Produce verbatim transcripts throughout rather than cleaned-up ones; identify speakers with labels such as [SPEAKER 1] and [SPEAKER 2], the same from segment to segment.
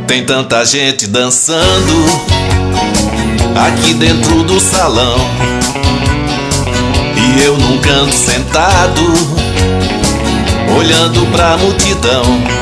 [SPEAKER 1] Tem tanta gente dançando aqui dentro do salão, e eu num canto sentado, olhando pra multidão.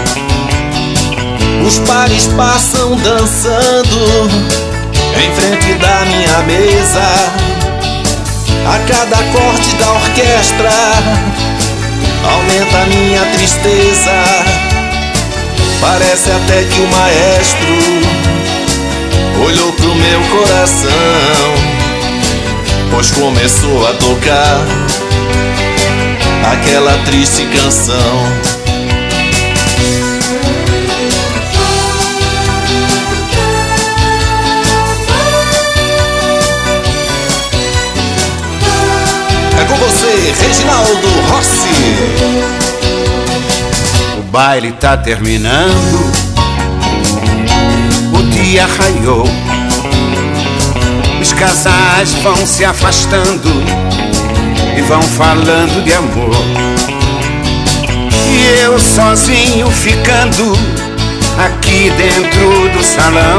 [SPEAKER 1] Os pares passam dançando em frente da minha mesa. A cada acorde da orquestra aumenta a minha tristeza. Parece até que o maestro olhou pro meu coração, pois começou a tocar aquela triste canção. É com você, Reginaldo Rossi.
[SPEAKER 2] O baile tá terminando, o dia raiou, os casais vão se afastando e vão falando de amor, e eu sozinho ficando aqui dentro do salão,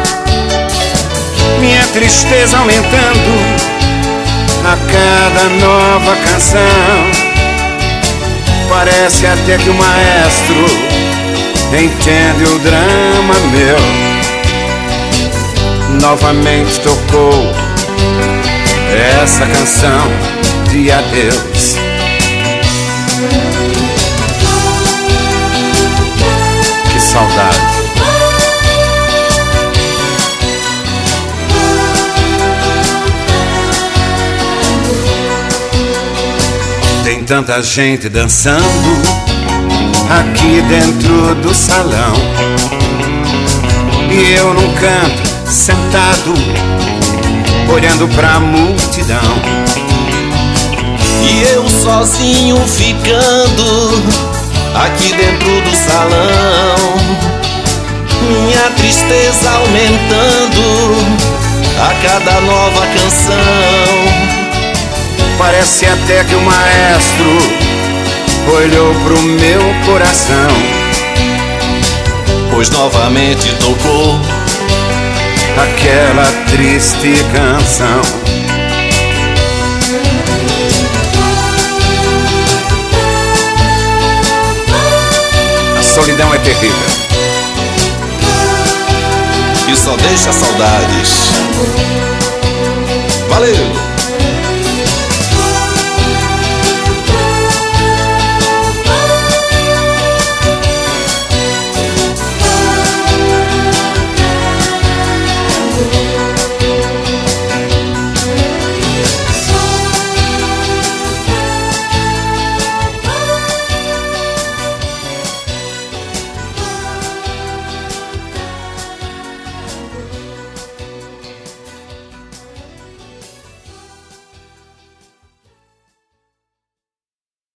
[SPEAKER 2] minha tristeza aumentando a cada nova canção. Parece até que o maestro entende o drama meu. Novamente tocou essa canção de adeus. Que saudade. Tem tanta gente dançando aqui dentro do salão, e eu num canto sentado, olhando pra multidão.
[SPEAKER 1] E eu sozinho ficando aqui dentro do salão, minha tristeza aumentando a cada nova canção.
[SPEAKER 2] Parece até que o maestro olhou pro meu coração,
[SPEAKER 1] pois novamente tocou
[SPEAKER 2] aquela triste canção. A solidão é terrível
[SPEAKER 1] e só deixa saudades. Valeu!